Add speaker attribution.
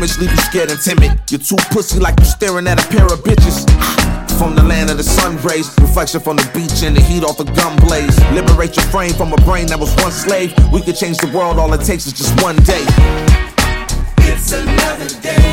Speaker 1: image leave you scared and timid. You're too pussy like you staring at a pair of bitches. From the land of the sun rays, reflection from the beach and the heat off the gun blaze. Liberate your frame from a brain that was once slave. We could change the world, all it takes is just one day.
Speaker 2: It's another day.